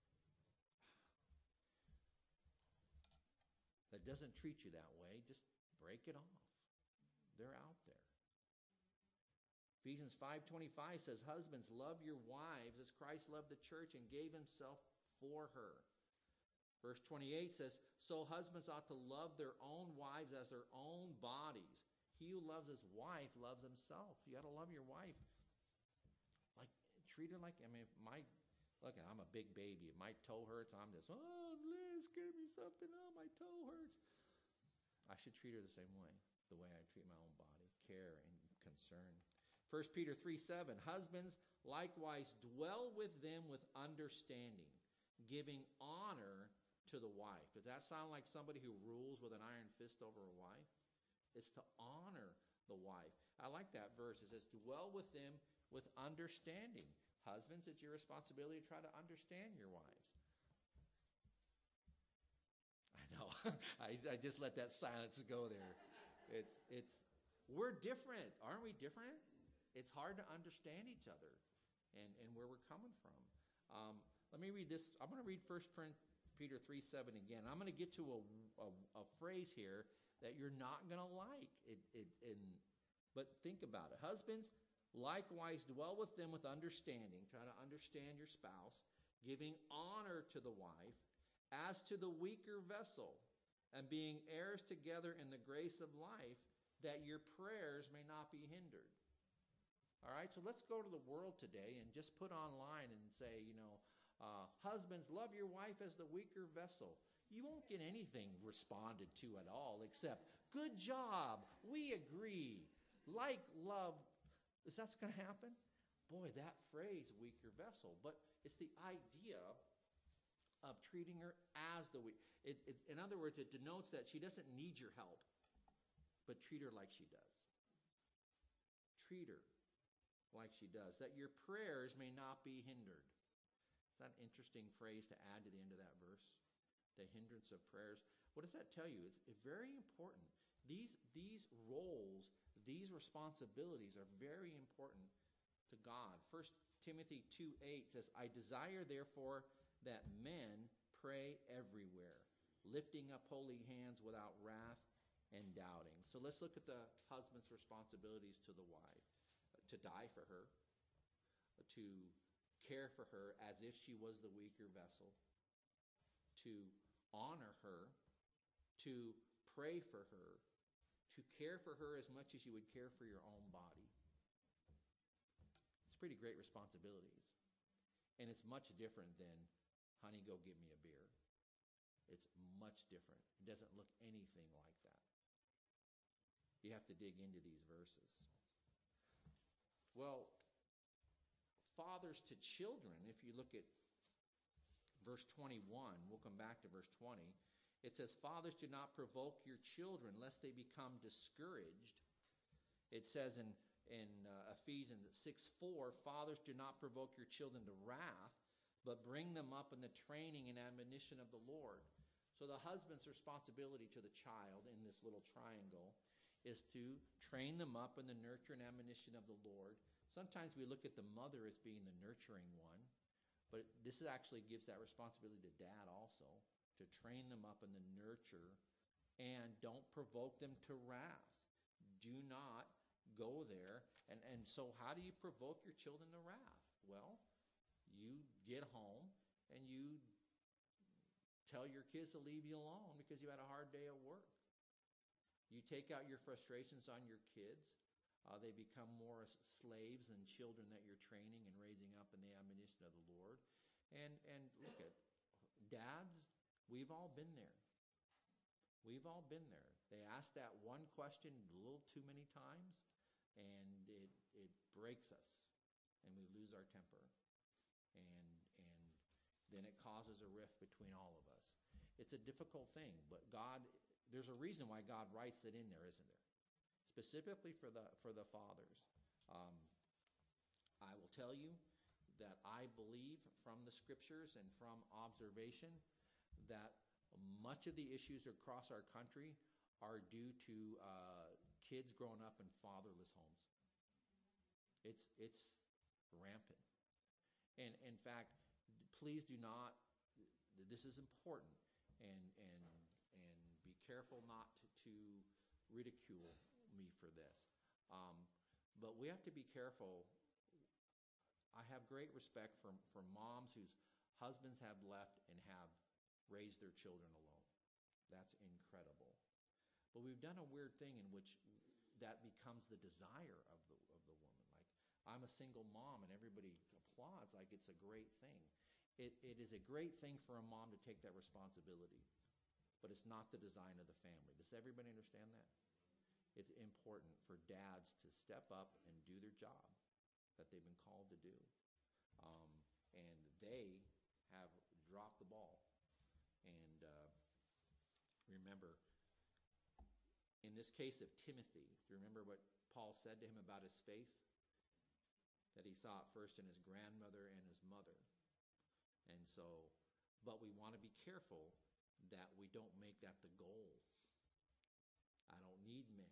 that doesn't treat you that way, just break it off. They're out there. Ephesians five twenty-five says, husbands, love your wives as Christ loved the church and gave himself for her. Verse twenty-eight says, so husbands ought to love their own wives as their own bodies. He who loves his wife loves himself. You got to love your wife. Like, treat her like, I mean, my, look, I'm a big baby. If my toe hurts, I'm just, oh, Liz, give me something. Oh, my toe hurts. I should treat her the same way, the way I treat my own body, care and concern. First Peter three seven, husbands, likewise dwell with them with understanding, giving honor to the wife. Does that sound like somebody who rules with an iron fist over a wife? It's to honor the wife. I like that verse. It says, dwell with them with understanding. Husbands, it's your responsibility to try to understand your wives. I know. I, I just let that silence go there. It's, it's, we're different. Aren't we different? It's hard to understand each other and, and where we're coming from. Um, let me read this. I'm going to read First Peter three seven again. I'm going to get to a, a, a phrase here that you're not going to like. It, it, it, but think about it. Husbands, likewise dwell with them with understanding. Try to understand your spouse, giving honor to the wife as to the weaker vessel, and being heirs together in the grace of life, that your prayers may not be hindered. All right, so let's go to the world today and just put online and say, you know, uh, husbands, love your wife as the weaker vessel. You won't get anything responded to at all except, good job, we agree, like, love. Is that going to happen? Boy, that phrase, weaker vessel. But it's the idea of treating her as the weak. It, it, in other words, it denotes that she doesn't need your help, but treat her like she does. Treat her like she does, that your prayers may not be hindered. Is that an interesting phrase to add to the end of that verse? The hindrance of prayers. What does that tell you? It's, it's very important. These, these roles, these responsibilities are very important to God. First Timothy two eight says, I desire therefore that men pray everywhere, lifting up holy hands without wrath and doubting. So let's look at the husband's responsibilities to the wife. To die for her, to care for her as if she was the weaker vessel, to honor her, to pray for her, to care for her as much as you would care for your own body. It's pretty great responsibilities. And it's much different than, honey, go get me a beer. It's much different. It doesn't look anything like that. You have to dig into these verses. Well, fathers to children, if you look at verse twenty-one, we'll come back to verse twenty. It says, fathers, do not provoke your children lest they become discouraged. It says in, in uh, Ephesians six four, fathers, do not provoke your children to wrath, but bring them up in the training and admonition of the Lord. So the husband's responsibility to the child in this little triangle is to train them up in the nurture and admonition of the Lord. Sometimes we look at the mother as being the nurturing one, but this actually gives that responsibility to dad also, to train them up in the nurture, and don't provoke them to wrath. Do not go there. And, and so how do you provoke your children to wrath? Well, you get home and you tell your kids to leave you alone because you had a hard day at work. You take out your frustrations on your kids. Uh, they become more slaves than children that you're training and raising up in the admonition of the Lord. And and look at dads, we've all been there. We've all been there. They ask that one question a little too many times, and it it breaks us, and we lose our temper, and and then it causes a rift between all of us. It's a difficult thing, but God. There's a reason why God writes it in there, isn't there? Specifically for the for the fathers. Um, I will tell you that I believe from the scriptures and from observation that much of the issues across our country are due to uh, kids growing up in fatherless homes. It's it's rampant. And in fact, please do not. This is important, and and and be careful not to, to ridicule me for this. Um, but we have to be careful. I have great respect for for moms whose husbands have left and have raised their children alone. That's incredible. But we've done a weird thing in which that becomes the desire of the of the woman. Like, I'm a single mom, and everybody applauds like it's a great thing. It it is a great thing for a mom to take that responsibility, but it's not the design of the family. Does everybody understand that? It's important for dads to step up and do their job that they've been called to do. Um, and they have dropped the ball. And uh, remember, in this case of Timothy, do you remember what Paul said to him about his faith? That he saw it first in his grandmother and his mother. And so, but we want to be careful that we don't make that the goal. I don't need men.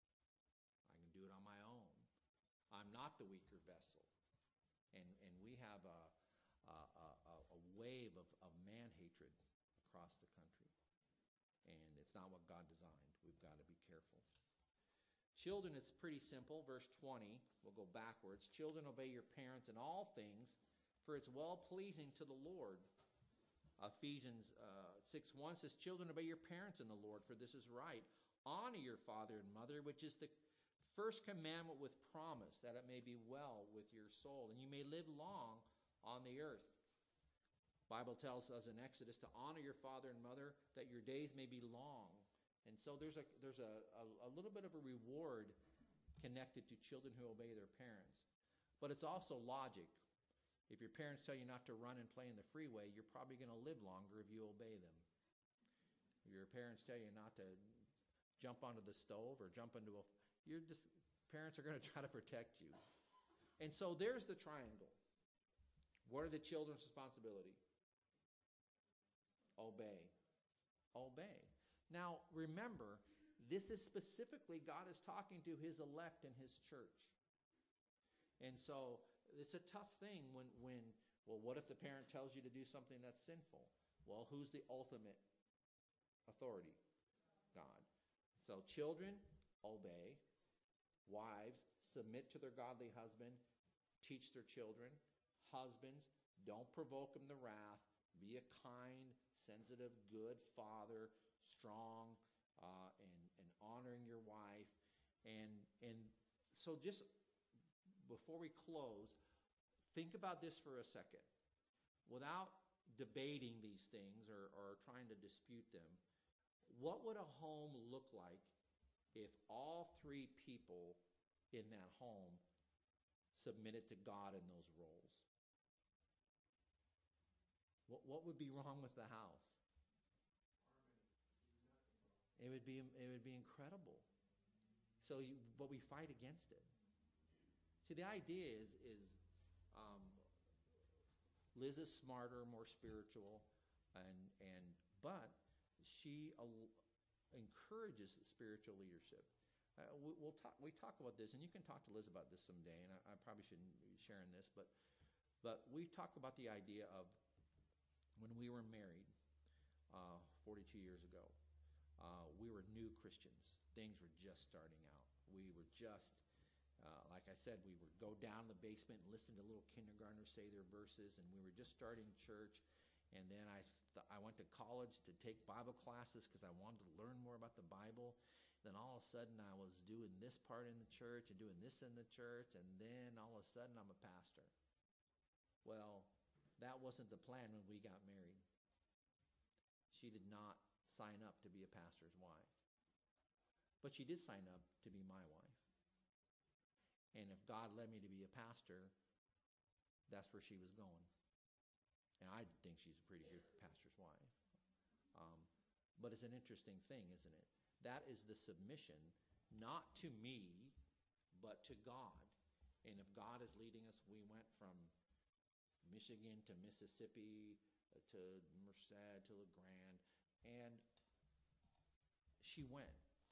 I can do it on my own. I'm not the weaker vessel. And and we have a a, a, a wave of, of man hatred across the country. And it's not what God designed. We've got to be careful. Children, it's pretty simple. Verse twenty, we'll go backwards. Children, obey your parents in all things, for it's well-pleasing to the Lord. Ephesians uh, six one says, children, obey your parents in the Lord, for this is right. Honor your father and mother, which is the first commandment with promise, that it may be well with your soul, and you may live long on the earth. The Bible tells us in Exodus to honor your father and mother, that your days may be long. And so there's a there's a, a, a little bit of a reward connected to children who obey their parents. But it's also logic. If your parents tell you not to run and play in the freeway, you're probably going to live longer if you obey them. If your parents tell you not to jump onto the stove or jump into a... You're just, parents are going to try to protect you. And so there's the triangle. What are the children's responsibility? Obey. Obey. Now, remember, this is specifically God is talking to his elect and his church. And so it's a tough thing when, when, well, what if the parent tells you to do something that's sinful? Well, who's the ultimate authority? God. So children, obey. Wives, submit to their godly husband. Teach their children. Husbands, don't provoke them to wrath. Be a kind, sensitive, good father, strong, uh, and, and honoring your wife. And, and so just before we close, think about this for a second. Without debating these things or, or trying to dispute them, what would a home look like if all three people in that home submitted to God in those roles? What, what would be wrong with the house? It would be it would be incredible. So, you, but we fight against it. See, the idea is is um, Liz is smarter, more spiritual, and and but she al- encourages spiritual leadership. Uh, we, we'll talk. We talk about this, and you can talk to Liz about this someday. And I, I probably shouldn't be sharing this, but but we talk about the idea of when we were married uh, forty-two years ago. Uh, we were new Christians. Things were just starting out. We were just, uh, like I said, we would go down the basement and listen to little kindergartners say their verses, and we were just starting church. And then I th- I went to college to take Bible classes because I wanted to learn more about the Bible. Then all of a sudden I was doing this part in the church and doing this in the church, and then all of a sudden I'm a pastor. Well, that wasn't the plan when we got married. She did not sign up to be a pastor's wife. But she did sign up to be my wife. And if God led me to be a pastor, that's where she was going. And I think she's a pretty good pastor's wife. Um, but it's an interesting thing, isn't it? That is the submission, not to me, but to God. And if God is leading us, we went from Michigan to Mississippi uh, to Merced to La Grande, and she went.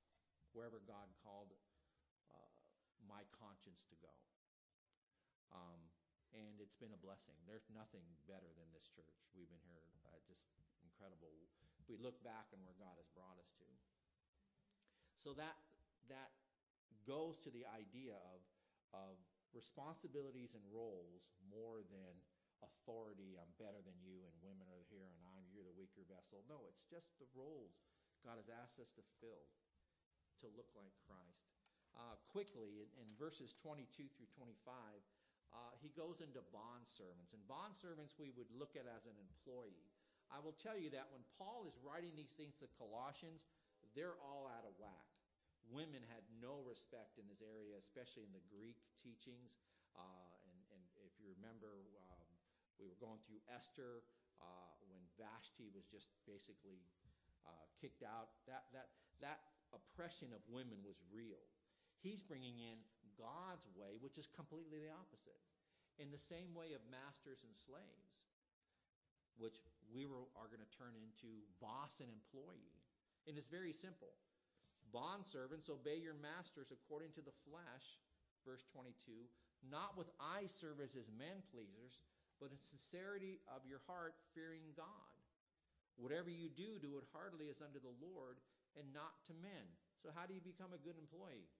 wherever God called uh, my conscience to go. Um, and it's been a blessing. There's nothing better than this church. We've been here, uh, just incredible. We look back on where God has brought us to. So that that goes to the idea of of responsibilities and roles more than authority. I'm better than you, and women are here, and I'm you're the weaker vessel. No, it's just the roles God has asked us to fill to look like Christ. Uh, quickly, in, in verses twenty-two through twenty-five, uh, he goes into bondservants. And bondservants we would look at as an employee. I will tell you that when Paul is writing these things to Colossians, they're all out of whack. Women had no respect in this area, especially in the Greek teachings. Uh, and, and if you remember, um, we were going through Esther uh, when Vashti was just basically uh, kicked out. That, that, that oppression of women was real. He's bringing in God's way, which is completely the opposite. In the same way of masters and slaves, which we were, are going to turn into boss and employee. And it's very simple. Bondservants, obey your masters according to the flesh, verse twenty-two, not with eye service as men pleasers, but in sincerity of your heart, fearing God. Whatever you do, do it heartily as unto the Lord and not to men. So how do you become a good employee?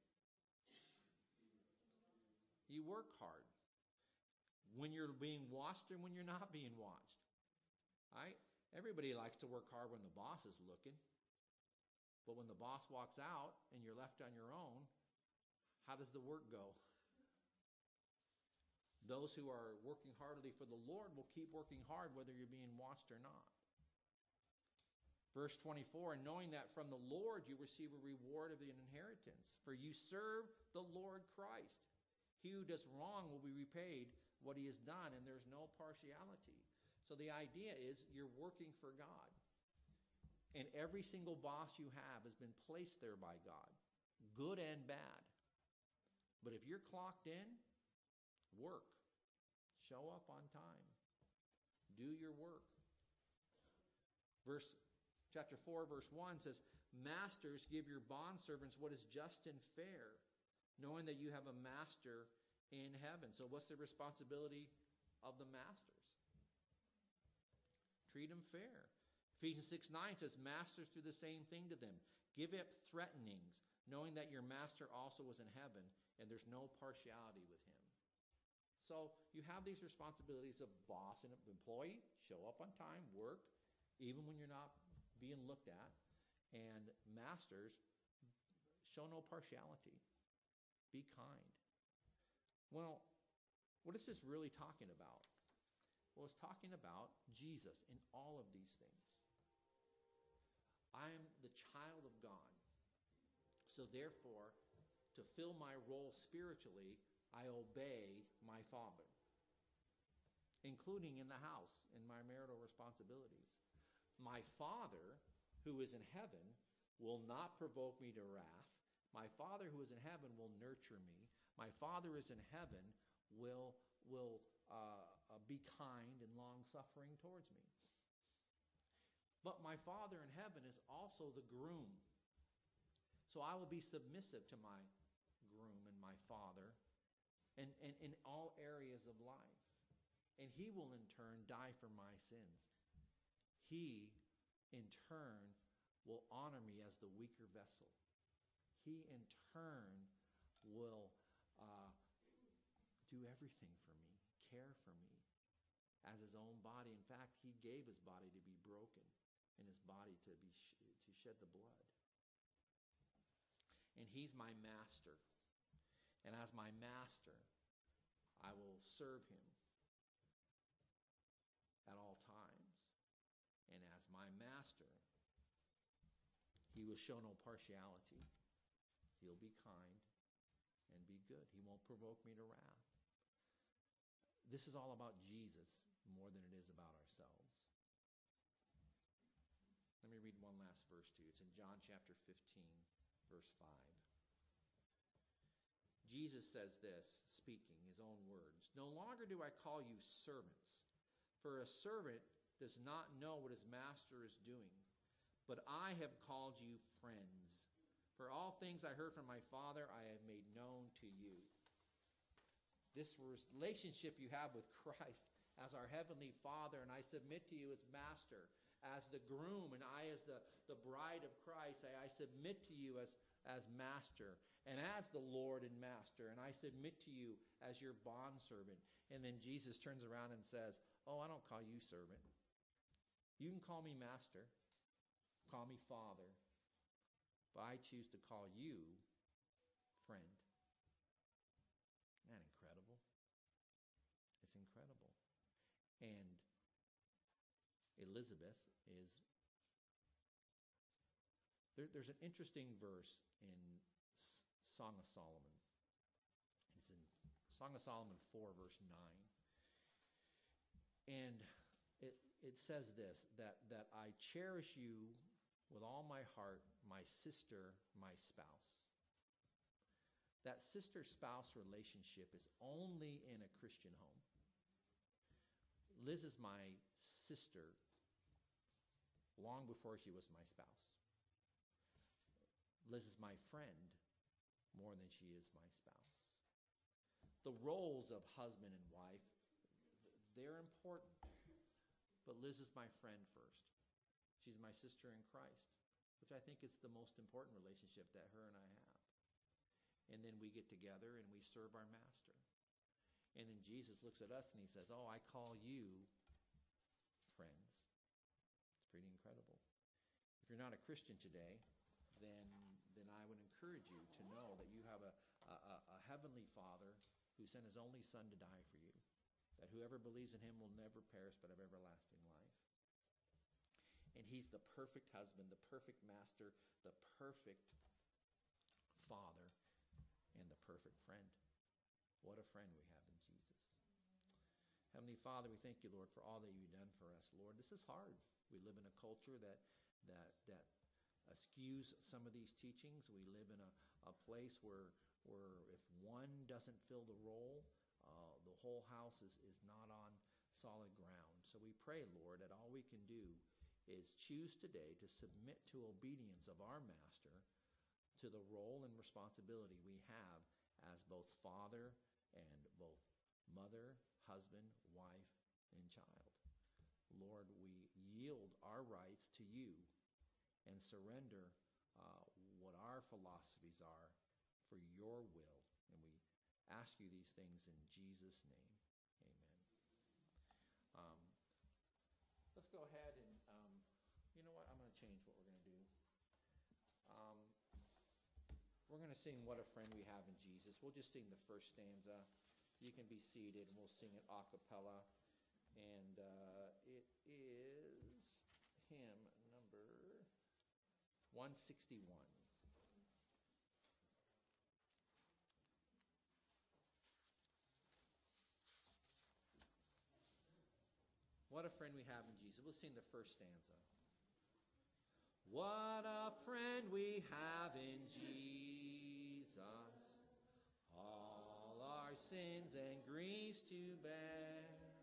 You work hard. When you're being watched and when you're not being watched. Right? Everybody likes to work hard when the boss is looking. But when the boss walks out and you're left on your own, how does the work go? Those who are working heartily for the Lord will keep working hard whether you're being watched or not. Verse twenty-four, and knowing that from the Lord you receive a reward of the inheritance, for you serve the Lord Christ. He who does wrong will be repaid what he has done, and there's no partiality. So the idea is you're working for God. And every single boss you have has been placed there by God, good and bad. But if you're clocked in, work. Show up on time. Do your work. Verse chapter four, verse one says, Masters, give your bondservants what is just and fair, knowing that you have a master in heaven. So what's the responsibility of the masters? Treat them fair. Ephesians six nine says, Masters, do the same thing to them. Give up threatenings, knowing that your master also is in heaven, and there's no partiality with him. So you have these responsibilities of boss and employee. Show up on time, work, even when you're not being looked at. And masters, show no partiality. Be kind. Well, what is this really talking about? Well, it's talking about Jesus in all of these things. I am the child of God. So therefore, to fill my role spiritually, I obey my Father, including in the house, in my marital responsibilities. My Father, who is in heaven, will not provoke me to wrath. My Father who is in heaven will nurture me. My Father is in heaven will, will uh, uh, be kind and long-suffering towards me. But my Father in heaven is also the groom. So I will be submissive to my groom and my Father and, and in all areas of life. And he will in turn die for my sins. He in turn will honor me as the weaker vessel. He in turn will uh, do everything for me, care for me as his own body. In fact, he gave his body to be broken and his body to be sh- to shed the blood. And he's my master. And as my master, I will serve him at all times. And as my master, he will show no partiality. He'll be kind and be good. He won't provoke me to wrath. This is all about Jesus more than it is about ourselves. Let me read one last verse to you. It's in John chapter fifteen, verse five. Jesus says this, speaking his own words, "No longer do I call you servants, for a servant does not know what his master is doing. But I have called you friends. For all things I heard from my Father, I have made known to you. This relationship you have with Christ as our Heavenly Father, and I submit to you as Master, as the groom, and I as the, the bride of Christ, I, I submit to you as, as Master, and as the Lord and Master, and I submit to you as your bondservant. And then Jesus turns around and says, oh, I don't call you servant. You can call me Master, call me Father, but I choose to call you friend. Isn't that incredible? It's incredible. And Elizabeth is, there, there's an interesting verse in Song of Solomon. It's in Song of Solomon four, verse nine. And it, it says this, that, that I cherish you with all my heart, my sister, my spouse. That sister-spouse relationship is only in a Christian home. Liz is my sister long before she was my spouse. Liz is my friend more than she is my spouse. The roles of husband and wife, they're important. But Liz is my friend first. She's my sister in Christ, which I think is the most important relationship that her and I have. And then we get together and we serve our Master. And then Jesus looks at us and he says, oh, I call you friends. It's pretty incredible. If you're not a Christian today, then, then I would encourage you to know that you have a, a, a heavenly Father who sent his only Son to die for you, that whoever believes in him will never perish but have everlasting life. And he's the perfect husband, the perfect master, the perfect father, and the perfect friend. What a friend we have in Jesus. Heavenly Father, we thank you, Lord, for all that you've done for us. Lord, this is hard. We live in a culture that that that eschews some of these teachings. We live in a, a place where where if one doesn't fill the role, uh, the whole house is, is not on solid ground. So we pray, Lord, that all we can do is choose today to submit to obedience of our Master to the role and responsibility we have as both father and both mother, husband, wife, and child. Lord, we yield our rights to you and surrender uh, what our philosophies are for your will. And we ask you these things in Jesus' name. Amen. Um, let's go ahead and, um, you know what? I'm going to change what we're going to do. Um, we're going to sing What a Friend We Have in Jesus. We'll just sing the first stanza. You can be seated, and we'll sing it a cappella. And uh, it is hymn number one sixty-one. What a friend we have in Jesus. We'll sing the first stanza. What a friend we have in Jesus, all our sins and griefs to bear.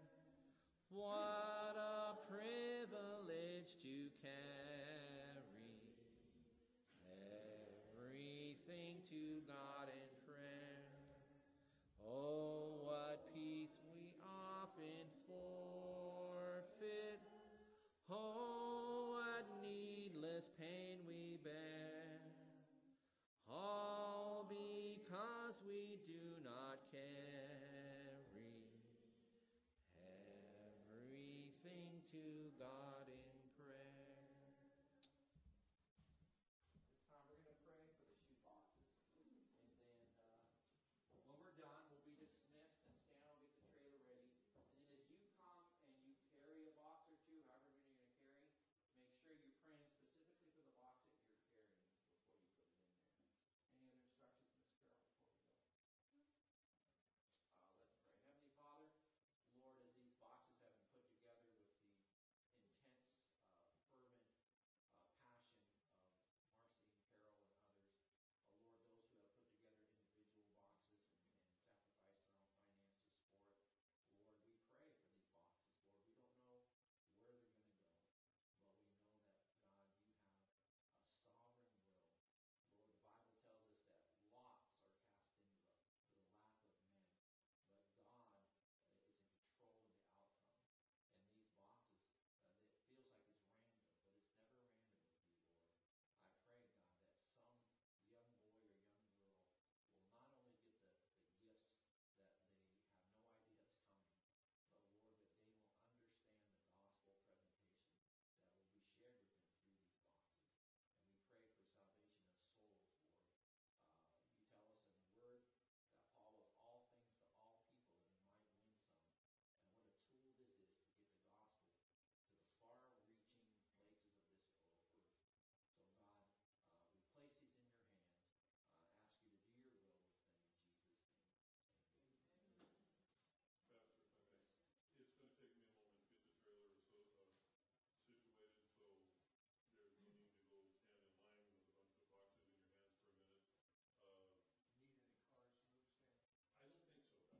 What a privilege to carry everything to God in prayer. Oh, what peace we often forfeit. Oh, what needless pain we bear. All because we do not carry everything to God